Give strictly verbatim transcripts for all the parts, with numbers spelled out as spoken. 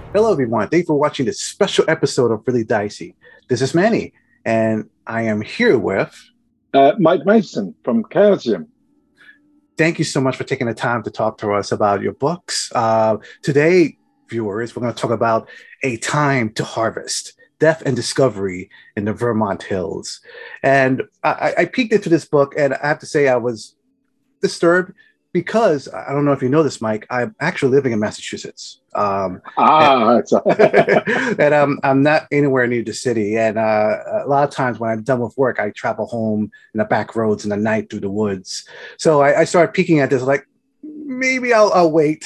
Hello, everyone. Thank you for watching this special episode of Really Dicey. This is Manny, and I am here with. Uh, Mike Mason from Chaosium. Thank you so much for taking the time to talk to us about your books. Uh, today, viewers, we're going to talk about A Time to Harvest, Death and Discovery in the Vermont Hills. And I, I peeked into this book, and I have to say I was disturbed because I don't know if you know this, Mike. I'm actually living in Massachusetts. Um, and, Ah, and I'm, I'm not anywhere near the city. And uh, a lot of times when I'm done with work, I travel home in the back roads in the night through the woods. So I, I started peeking at this, like, maybe I'll, I'll wait.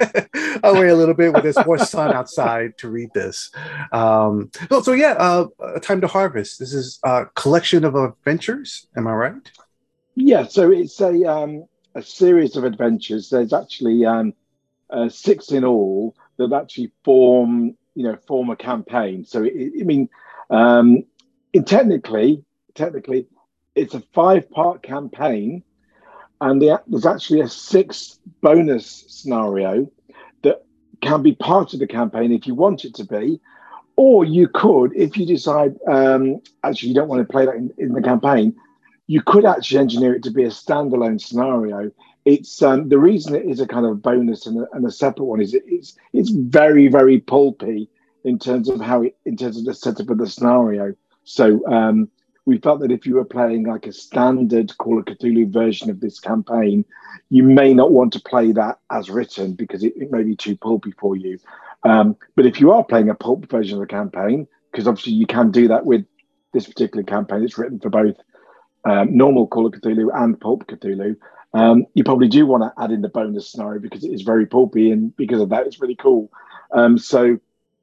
I'll wait a little bit when there's more sun outside to read this. Um, so, so yeah, uh, Time to Harvest. This is a collection of adventures. Am I right? yeah. So it's a um, a series of adventures. There's actually um, uh, six in all that actually form, you know, form a campaign. So it, I mean, um, in technically, technically, it's a five-part campaign, and the, there's actually a sixth bonus scenario that can be part of the campaign if you want it to be. Or you could, if you decide um, actually you don't want to play that in, in the campaign, you could actually engineer it to be a standalone scenario. It's um, the reason it is a kind of bonus and a, and a separate one is it, it's it's very very pulpy in terms of how it in terms of the setup of the scenario. So um, we felt that if you were playing like a standard Call of Cthulhu version of this campaign, you may not want to play that as written because it, it may be too pulpy for you. Um, but if you are playing a pulp version of the campaign, because obviously you can do that with this particular campaign, it's written for both um, normal Call of Cthulhu and Pulp Cthulhu. Um, you probably do want to add in the bonus scenario because it is very pulpy, and because of that, it's really cool. Um, so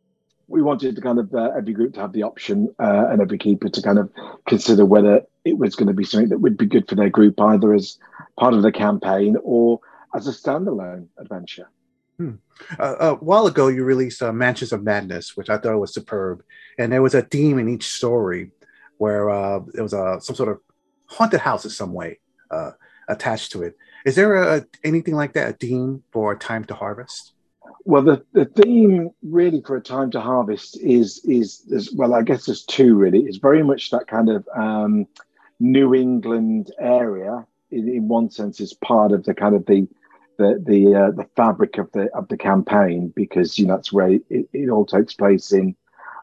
we wanted to kind of uh, every group to have the option uh, and every keeper to kind of consider whether it was going to be something that would be good for their group, either as part of the campaign or as a standalone adventure. Hmm. Uh, a while ago, you released uh, Mansions of Madness, which I thought was superb, and there was a theme in each story where uh, there was a some sort of haunted house in some way uh, attached to it. Is there a, anything like that, a theme for Time to Harvest? Well, the, the theme really for A Time to Harvest is is, is well, I guess there's two really. It's very much that kind of um, New England area. In, in one sense, is part of the kind of the the the uh, the fabric of the of the campaign because you know that's where it, it all takes place in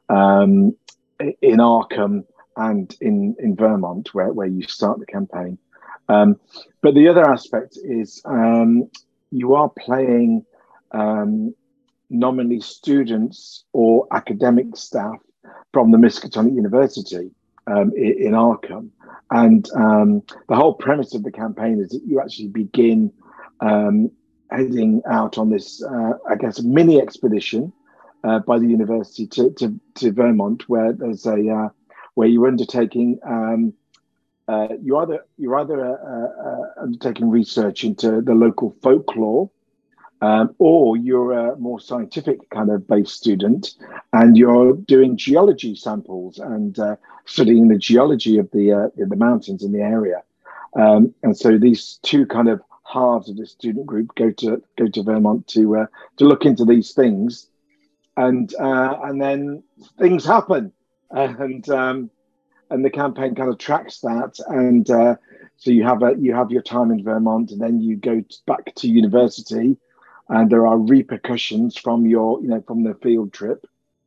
um, in Arkham and in in Vermont, where where you start the campaign. Um, but the other aspect is um, you are playing um, nominally students or academic staff from the Miskatonic University um, in, in Arkham. And um, the whole premise of the campaign is that you actually begin um, heading out on this, uh, I guess, mini expedition uh, by the university to, to, to Vermont, where there's a uh, where you're undertaking um, uh, you either you're either uh, uh, undertaking research into the local folklore, um, or you're a more scientific kind of based student, and you're doing geology samples and uh, studying the geology of the uh, the mountains in the area. Um, and so these two kind of halves of the student group go to go to Vermont to uh, to look into these things, and uh, and then things happen, and um, and the campaign kind of tracks that, and uh, so you have a you have your time in Vermont, and then you go back to university, and there are repercussions from your you know from the field trip,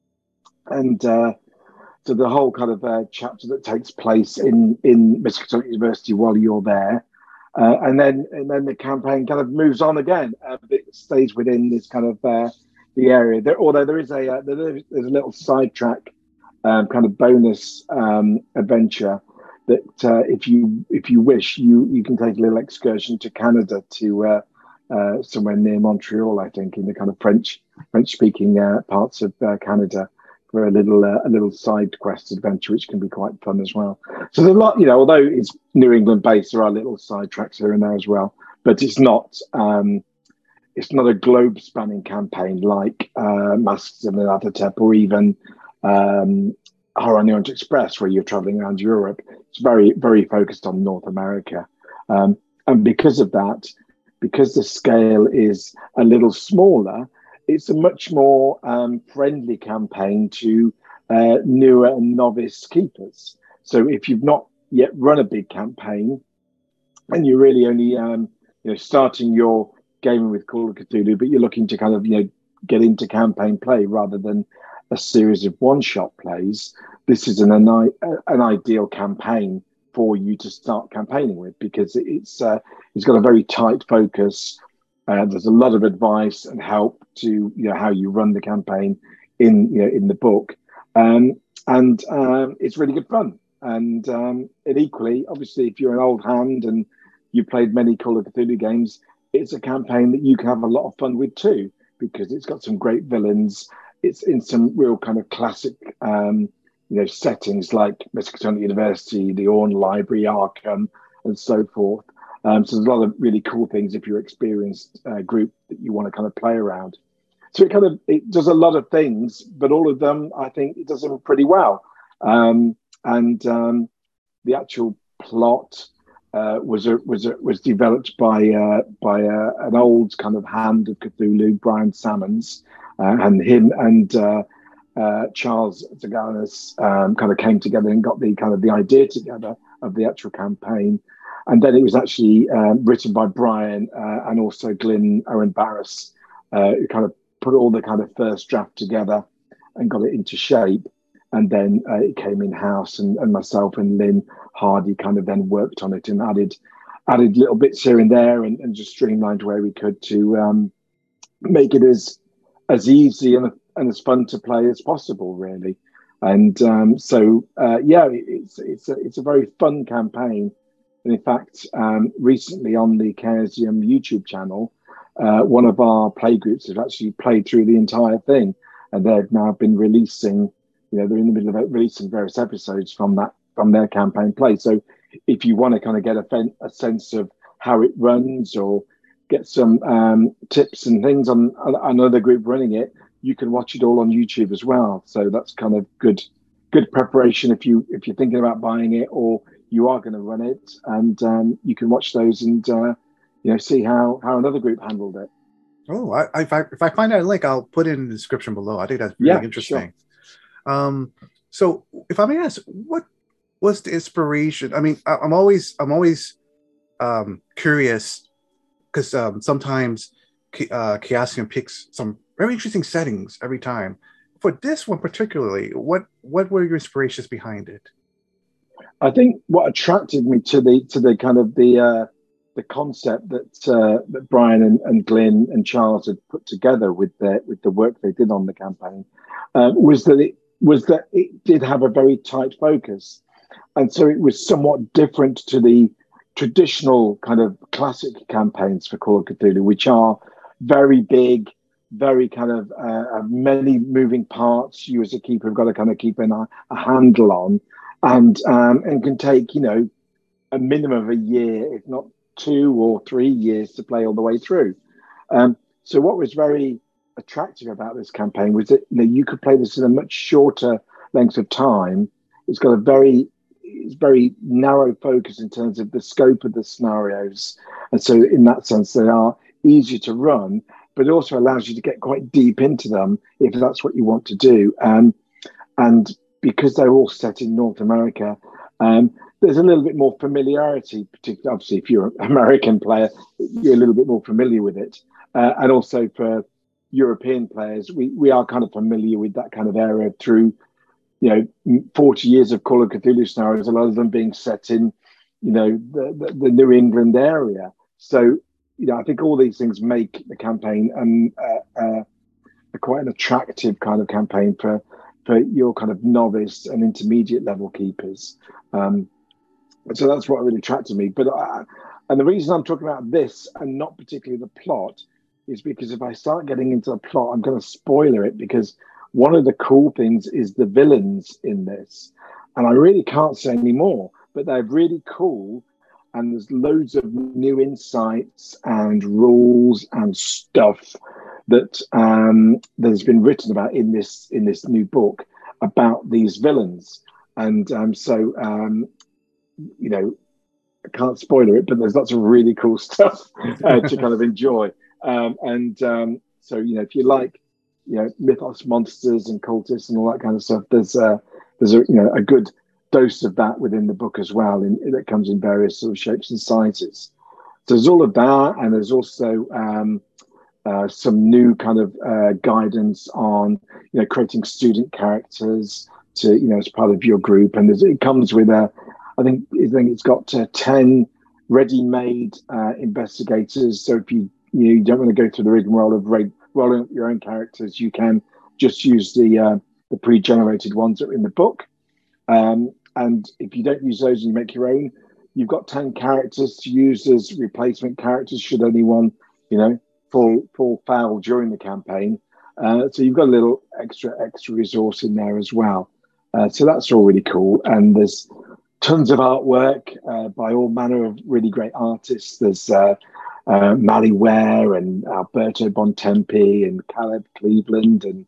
and uh, so the whole kind of uh, chapter that takes place in in Miskatonic University while you're there, uh, and then and then the campaign kind of moves on again. Uh, it stays within this kind of uh, the area. There, although there is a uh, there's a little sidetrack um, kind of bonus um, adventure that uh, if you if you wish you you can take a little excursion to Canada to uh, uh, somewhere near Montreal, I think, in the kind of French French speaking uh, parts of uh, Canada for a little uh, a little side quest adventure, which can be quite fun as well. So there's a lot, you know, although it's New England based, there are little side tracks here and there as well. But it's not um, it's not a globe spanning campaign like uh, Masks of Nyarlathotep or even um, Horror on the Orient Express, where you're traveling around Europe. It's very very focused on North America, um, and because of that, because the scale is a little smaller, it's a much more um, friendly campaign to uh, newer and novice keepers. So if you've not yet run a big campaign and you're really only um, you know starting your gaming with Call of Cthulhu, but you're looking to kind of you know get into campaign play rather than a series of one-shot plays, this is an, an an ideal campaign for you to start campaigning with, because it's uh, it's got a very tight focus. Uh, there's a lot of advice and help to you know how you run the campaign in you know in the book, um, and um, it's really good fun. And um, it equally, obviously, if you're an old hand and you've played many Call of Cthulhu games, it's a campaign that you can have a lot of fun with too, because it's got some great villains. It's in some real kind of classic, um, you know, settings like Miskatonic University, the Orne Library, Arkham, and so forth. Um, so there's a lot of really cool things if you're an experienced uh, group that you want to kind of play around. So it kind of it does a lot of things, but all of them, I think, it does them pretty well. Um, and um, the actual plot uh, was a, was a, was developed by uh, by uh, an old kind of hand of Cthulhu, Brian Sammons, uh, and him and uh, uh, Charles Zaganis um, kind of came together and got the kind of the idea together of the actual campaign. And then it was actually um, written by Brian uh, and also Glyn Owen Barris, uh, who kind of put all the kind of first draft together and got it into shape. And then uh, it came in-house, and, and myself and Lynn Hardy kind of then worked on it and added added little bits here and there, and, and just streamlined where we could to um, make it as as easy and, and as fun to play as possible, really. And um, so, uh, yeah, it's it's a, it's a very fun campaign. And in fact, um, recently on the Chaosium YouTube channel, uh, one of our play groups has actually played through the entire thing, and they've now been releasing. You know, they're in the middle of releasing various episodes from that from their campaign play. So, if you want to kind of get a, a sense of how it runs or get some um, tips and things on another group running it, you can watch it all on YouTube as well. So that's kind of good, good preparation if you if you're thinking about buying it or you are going to run it, and um, you can watch those and uh, you know see how how another group handled it. Oh, I, if I if I find that link, I'll put it in the description below. I think that's really yeah, interesting. Sure. Um, so if I may ask, what was the inspiration? I mean, I, I'm always I'm always um, curious because um, sometimes uh, Chaosium picks some very interesting settings every time. For this one particularly, what what were your inspirations behind it? I think what attracted me to the to the kind of the uh, the concept that uh, that Brian and, and Glyn and Charles had put together with their with the work they did on the campaign uh, was that it was that it did have a very tight focus, and so it was somewhat different to the traditional kind of classic campaigns for Call of Cthulhu, which are very big, very kind of uh, many moving parts. You as a keeper have got to kind of keep an, a handle on. And um, and can take, you know, a minimum of a year, if not two or three years to play all the way through. Um, so what was very attractive about this campaign was that, you know, you could play this in a much shorter length of time. It's got a very, it's very narrow focus in terms of the scope of the scenarios. And so in that sense, they are easier to run, but it also allows you to get quite deep into them if that's what you want to do. Um, and because they're all set in North America, um, there's a little bit more familiarity, particularly obviously if you're an American player, you're a little bit more familiar with it. Uh, and also for European players, we, we are kind of familiar with that kind of area through, you know, forty years of Call of Cthulhu scenarios, a lot of them being set in, you know, the, the, the New England area. So, you know, I think all these things make the campaign um, uh, uh, quite an attractive kind of campaign for for your kind of novice and intermediate level keepers. Um, so that's what really attracted me. But I, and the reason I'm talking about this and not particularly the plot is because if I start getting into the plot, I'm going to spoiler it, because one of the cool things is the villains in this. And I really can't say any more, but they're really cool. And there's loads of new insights and rules and stuff that um, that has been written about in this in this new book about these villains. And um, so, um, you know, I can't spoiler it, but there's lots of really cool stuff uh, to kind of enjoy. Um, and um, So, you know, if you like, you know, mythos monsters and cultists and all that kind of stuff, there's a, there's a, you know, a good dose of that within the book as well, in, that comes in various sort of shapes and sizes. So there's all of that, and there's also um, uh, some new kind of uh, guidance on, you know, creating student characters to, you know, as part of your group. And there's, it comes with a, I think, I think it's got uh, ten ready-made uh, investigators. So if you, you know, you don't want to go through the rigmarole of ra- rolling up your own characters, you can just use the uh, the pre-generated ones that are in the book. Um, and if you don't use those and you make your own, you've got ten characters to use as replacement characters should anyone, you know, fall fall foul during the campaign. Uh, so you've got a little extra extra resource in there as well. Uh, so that's all really cool. And there's tons of artwork uh, by all manner of really great artists. There's uh, uh, Mally Ware and Alberto Bontempi and Caleb Cleveland and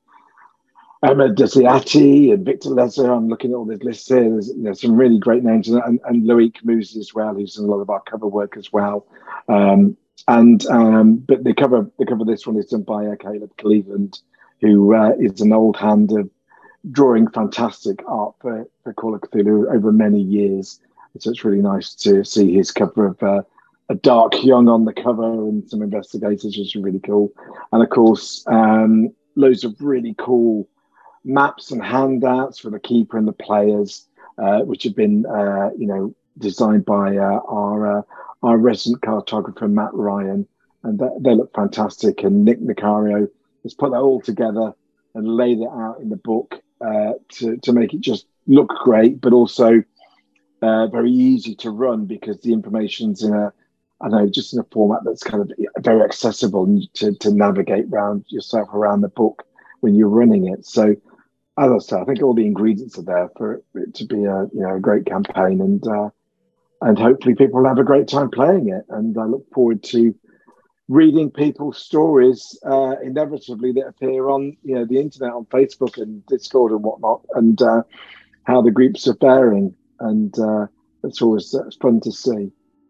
Emma Desiati and Victor Lesser. I'm looking at all this list here. There's, there's some really great names, and, and Loic Camus as well, who's done a lot of our cover work as well. Um, and um, but the cover, the cover of this one is done by uh, Caleb Cleveland, who uh, is an old hand of drawing fantastic art for, for Call of Cthulhu over many years. So it's really nice to see his cover of uh, a Dark Young on the cover and some investigators, which is really cool. And of course, um, loads of really cool maps and handouts for the keeper and the players, uh, which have been, uh, you know, designed by uh, our uh, our resident cartographer Matt Ryan, and that, they look fantastic. And Nick Nicario has put that all together and laid it out in the book uh, to to make it just look great, but also uh, very easy to run, because the information's in a, I don't know, just in a format that's kind of very accessible to to navigate around yourself around the book when you're running it. So, as I said, I think all the ingredients are there for it to be a, you know, a great campaign, and uh, and hopefully people will have a great time playing it. And I look forward to reading people's stories uh, inevitably that appear on, you know, the internet, on Facebook and Discord and whatnot, and uh, how the groups are faring. And uh, it's always that's fun to see.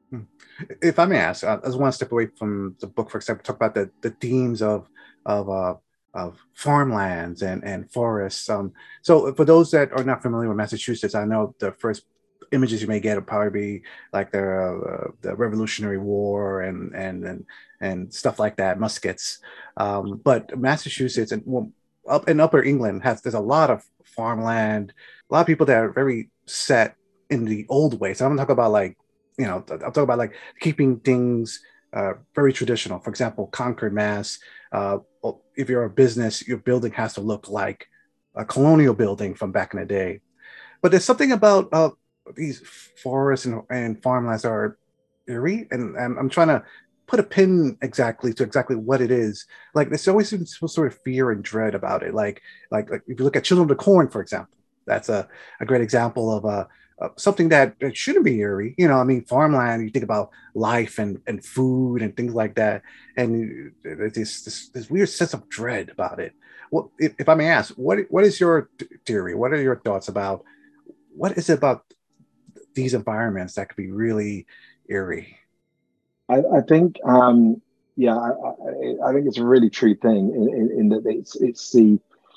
If I may ask, I just want to step away from the book for a second, talk about the, the themes of of uh, of farmlands and, and forests. Um, so for those that are not familiar with Massachusetts, I know the first images you may get will probably be like the uh, the Revolutionary War and and and and stuff like that, muskets. Um, but Massachusetts and well, up in Upper England has there's a lot of farmland, a lot of people that are very set in the old ways. So I'm gonna talk about like, you know, I'm talking about like keeping things uh, very traditional. For example, Concord, Mass. Uh, if you're a business, your building has to look like a colonial building from back in the day. But there's something about uh, these forests and, and farmlands that are eerie, and, and I'm trying to put a pin exactly to exactly what it is. Like there's always some sort of fear and dread about it. Like like like if you look at Children of the Corn, for example, that's a, a great example of a Uh, something that, that shouldn't be eerie. You know, I mean, farmland, you think about life and, and food and things like that. And there's this, this, this weird sense of dread about it. Well, if, if I may ask, what what is your theory? What are your thoughts about what is it about these environments that could be really eerie? I, I think, um, yeah, I, I, I think it's a really true thing in, in, in that it's it's the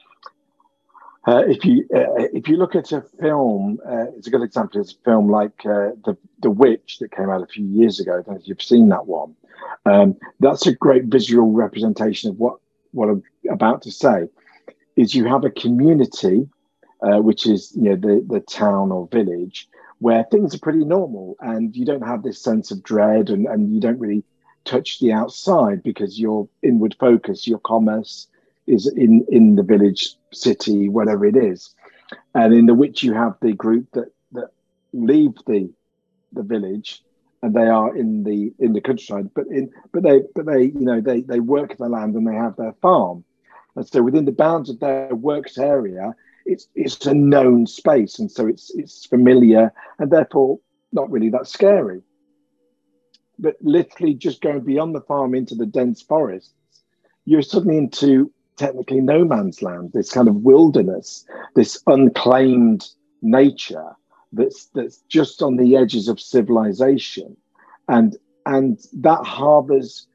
Uh, if you uh, if you look at a film, uh, it's a good example. It's a film like uh, the the Witch that came out a few years ago. I don't know if you've seen that one. Um, that's a great visual representation of what what I'm about to say. Is you have a community, uh, which is, you know, the the town or village, where things are pretty normal, and you don't have this sense of dread, and, and you don't really touch the outside because your inward focus, your commerce, is in in the village, city, whatever it is. And in the Witch you have the group that that leave the the village, and they are in the in the countryside, but in but they but they you know they they work the land and they have their farm. And so within the bounds of their works area, it's it's a known space, and so it's it's familiar, and therefore not really that scary. But literally just going beyond the farm into the dense forests, you're suddenly into technically no man's land, this kind of wilderness, this unclaimed nature that's that's just on the edges of civilization, and and that harbors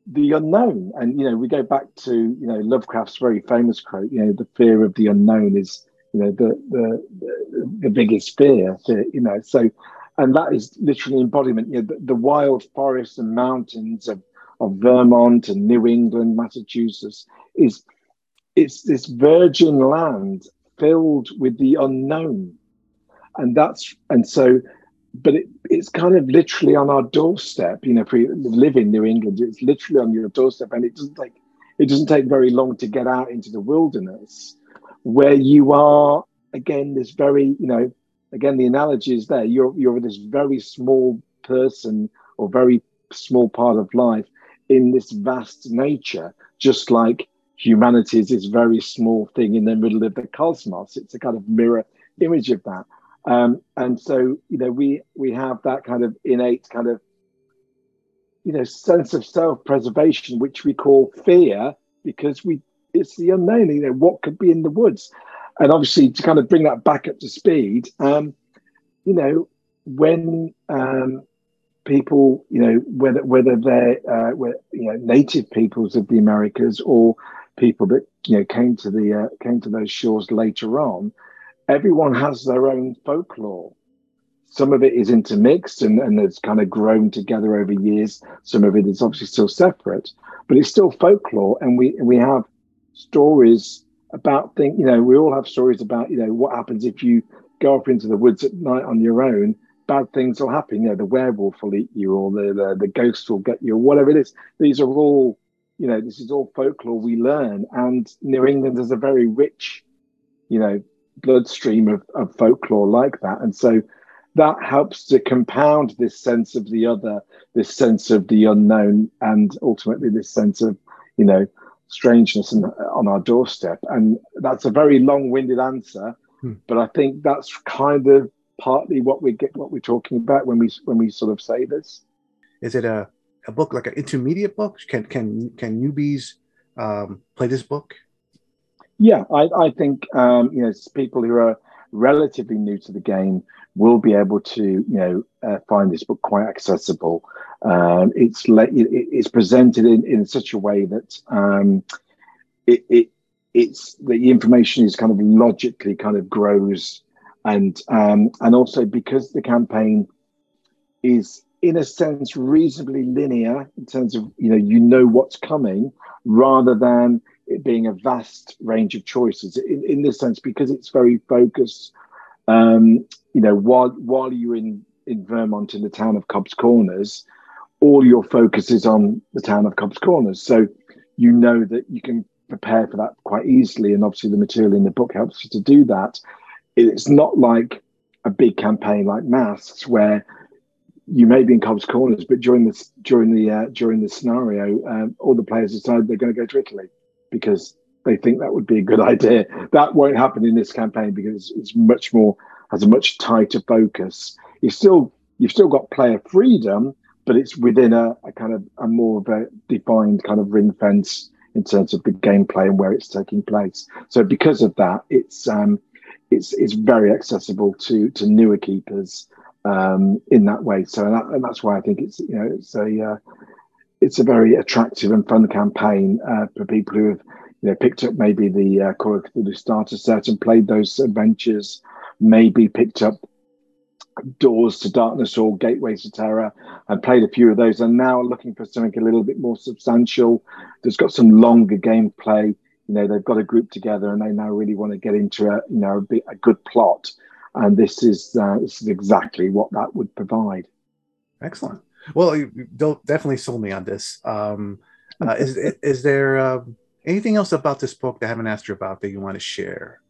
the unknown. And you know, we go back to you know Lovecraft's very famous quote. You know, the fear of the unknown is you know the the the, the biggest fear. To, you know, so and that is literally embodiment. You know, the, the wild forests and mountains of of Vermont and New England, Massachusetts is it's this virgin land filled with the unknown, and that's and so. But it, it's kind of literally on our doorstep. You know, if we live in New England, it's literally on your doorstep, and it doesn't take it doesn't take very long to get out into the wilderness, where you are again. This very, you know, again the analogy is there. You're you're this very small person or very small part of life in this vast nature, just like humanity is this very small thing in the middle of the cosmos. It's a kind of mirror image of that. Um, and so, you know, we we have that kind of innate kind of, you know, sense of self-preservation, which we call fear, because we it's the unknown. You know, what could be in the woods, and obviously to kind of bring that back up to speed. Um, you know, when um, people, you know, whether whether they're uh, whether, you know native peoples of the Americas or people that you know came to the uh, came to those shores later on. Everyone has their own folklore. Some of it is intermixed and, and it's kind of grown together over years. Some of it is obviously still separate, but it's still folklore. And we we have stories about things, you know, we all have stories about, you know, what happens if you go up into the woods at night on your own, bad things will happen. You know, the werewolf will eat you or the, the, the ghost will get you or whatever it is. These are all, you know, this is all folklore we learn. And New England is a very rich, you know, bloodstream of, of folklore like that, and so that helps to compound this sense of the other, this sense of the unknown, and ultimately this sense of you know strangeness in, on our doorstep. And that's a very long-winded answer, hmm. but I think that's kind of partly what we get, what we're talking about when we when we sort of say this. Is it a, a book like an intermediate book? Can can can newbies um, play this book? Yeah, I, I think um, you know people who are relatively new to the game will be able to you know uh, find this book quite accessible. Um, it's le- it, it's presented in, in such a way that um, it, it it's the information is kind of logically kind of grows, and um, and also because the campaign is in a sense reasonably linear in terms of you know you know what's coming rather than it being a vast range of choices in, in this sense, because it's very focused. Um, you know, while while you're in, in Vermont in the town of Cobb's Corners, all your focus is on the town of Cobb's Corners. So you know that you can prepare for that quite easily. And obviously the material in the book helps you to do that. It's not like a big campaign like Masks where you may be in Cobb's Corners, but during this during the uh, during the scenario, um, all the players decide they're going to go to Italy, because they think that would be a good idea. That won't happen in this campaign because it's much more, has a much tighter focus. You still, you've still got player freedom, but it's within a, a kind of a more of a defined kind of ring fence in terms of the gameplay and where it's taking place. So because of that, it's um, it's it's very accessible to to newer keepers um, in that way. So and, that, and that's why I think it's you know it's a uh, it's a very attractive and fun campaign uh, for people who have, you know, picked up maybe the uh, Call of Cthulhu starter set and played those adventures, maybe picked up Doors to Darkness or Gateways to Terror and played a few of those, and now looking for something a little bit more substantial that's got some longer gameplay. You know, they've got a group together and they now really want to get into a, you know, a, bit, a good plot, and this is uh, this is exactly what that would provide. Excellent. Well, you don't definitely sold me on this. Um, uh, is is there uh, anything else about this book that I haven't asked you about that you want to share?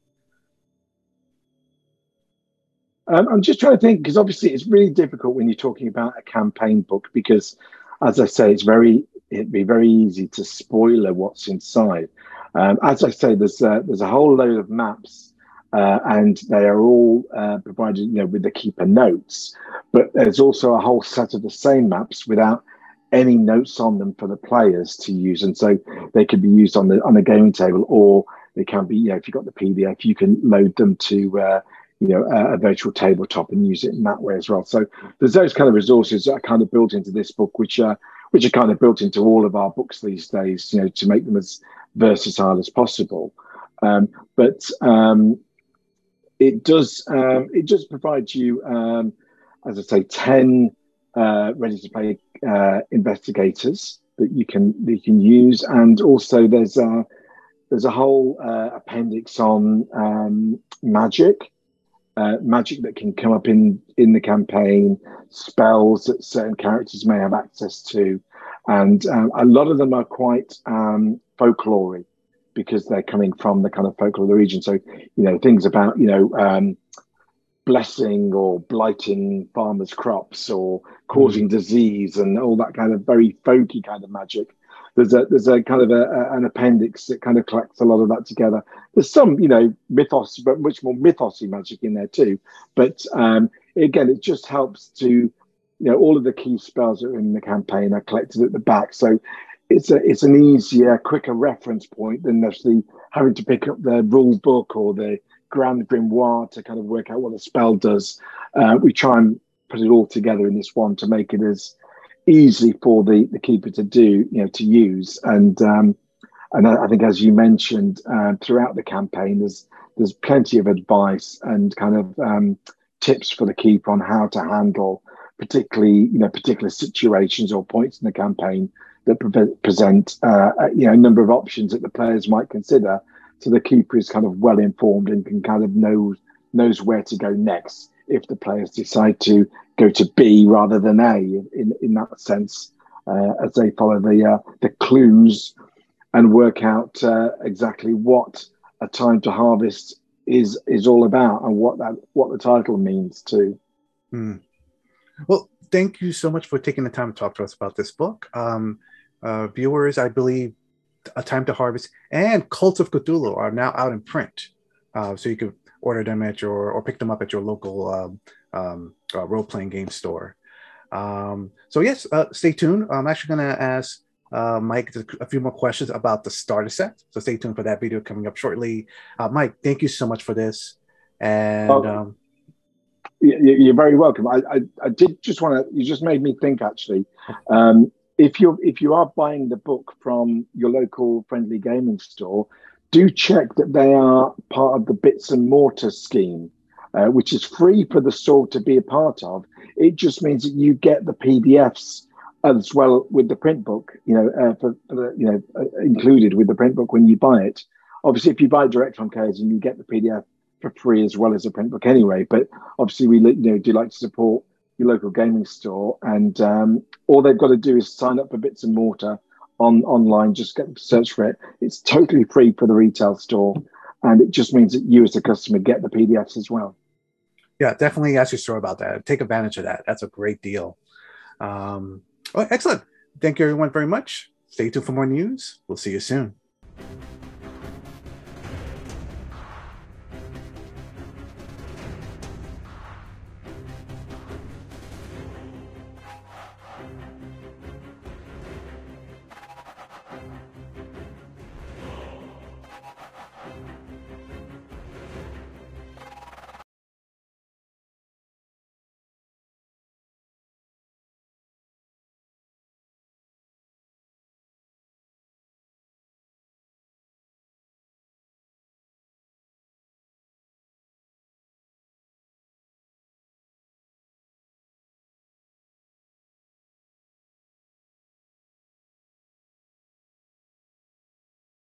Um, I'm just trying to think, because obviously it's really difficult when you're talking about a campaign book, because, as I say, it's very it'd be very easy to spoiler what's inside. Um, as I say, there's uh, there's a whole load of maps. Uh, and they are all uh, provided, you know, with the keeper notes. But there's also a whole set of the same maps without any notes on them for the players to use, and so they could be used on the on the gaming table, or they can be, you know, if you've got the P D F, you can load them to, uh, you know, a, a virtual tabletop and use it in that way as well. So there's those kind of resources that are kind of built into this book, which are which are kind of built into all of our books these days, you know, to make them as versatile as possible. Um, but um, it does um, it does provide you, um, as I say, ten uh, ready-to-play uh, investigators that you can that you can use, and also there's a there's a whole uh, appendix on um, magic. Uh, magic that can come up in, in the campaign, spells that certain characters may have access to. And um, a lot of them are quite um, folklore because they're coming from the kind of folklore of the region. So, you know, things about, you know, um, blessing or blighting farmers' crops or causing mm. disease and all that kind of very folky kind of magic. There's a there's a kind of a, a, an appendix that kind of collects a lot of that together. There's some, you know, mythos, but much more mythosy magic in there too. But um, again, it just helps to, you know, all of the key spells that are in the campaign are collected at the back. So it's a it's an easier, quicker reference point than actually having to pick up the rule book or the Grand Grimoire to kind of work out what a spell does. Uh, we try and put it all together in this one to make it as easy for the, the keeper to do, you know, to use. And um, and I, I think, as you mentioned, uh, throughout the campaign, there's there's plenty of advice and kind of um, tips for the keeper on how to handle particularly, you know, particular situations or points in the campaign that pre- present, uh, you know, a number of options that the players might consider. So the keeper is kind of well informed and can kind of know knows where to go next if the players decide to go to B rather than A, in, in that sense, uh, as they follow the uh, the clues and work out uh, exactly what A Time to Harvest is is all about and what that what the title means too. Hmm. Well, thank you so much for taking the time to talk to us about this book. Um, uh, viewers, I believe A Time to Harvest and Cult of Cthulhu are now out in print, uh, so you can order them at your or pick them up at your local um, um, uh, role-playing game store. Um, so yes, uh, stay tuned. I'm actually going to ask uh, Mike a few more questions about the starter set. So stay tuned for that video coming up shortly. Uh, Mike, thank you so much for this. And oh, um, you're very welcome. I, I, I did just want to. You just made me think. Actually, um, if you if you are buying the book from your local friendly gaming store, do check that they are part of the Bits and Mortar scheme, uh, which is free for the store to be a part of. It just means that you get the P D Fs as well with the print book, you know, uh, for, for the, you know, uh, included with the print book when you buy it. Obviously, if you buy it direct from Chaosium, you get the P D F for free as well as a print book anyway. But obviously, we you know do like to support your local gaming store, and um, all they've got to do is sign up for Bits and Mortar on online. Just get search for it. It's totally free for the retail store, and it just means that you as a customer get the P D Fs as well. Yeah, definitely ask your store about that. Take advantage of that. That's a great deal. Um, oh, excellent. Thank you everyone very much. Stay tuned for more news. We'll see you soon.